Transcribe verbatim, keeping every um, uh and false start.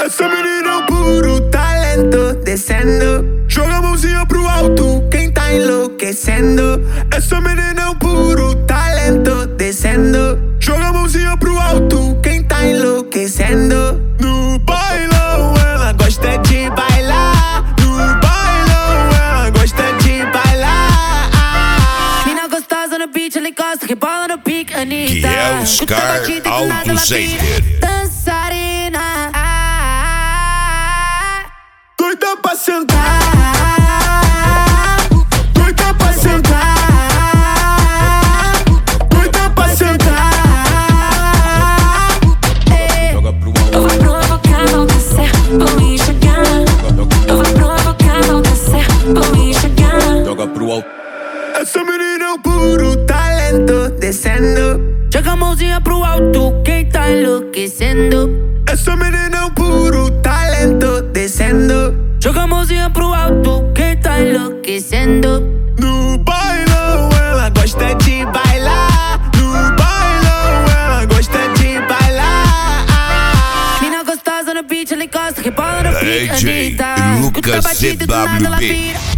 Essa menina é um puro talento, descendo. Joga a mãozinha pro alto, quem tá enlouquecendo. Essa menina é um puro talento, descendo. Joga a mãozinha pro alto, quem tá enlouquecendo. No bailão ela gosta de bailar. No bailão ela gosta de bailar. Mina gostosa no beat, ela encosta, rebola no pique, Anitta. Que é os Car Auto Center. Dançarina, Doida pra sentar, doida pra sentar, doida pra sentar. eu vou provocar, vou descer, vou enxergar. Eu vou provocar, vou descer, vou enxergar. Joga pro alto. Essa menina é um puro talento, descendo. Joga a mãozinha pro alto, quem tá enlouquecendo. Essa menina é um puro talento, descendo. Joga a mãozinha pro alto, quem tá enlouquecendo. No bailão ela gosta de bailar. No bailão ela gosta de bailar. Mina gostosa no beat, ela encosta, rebola no pique, D J Anitta. Lucas Escuta a batida e do nada ela C W B. vira.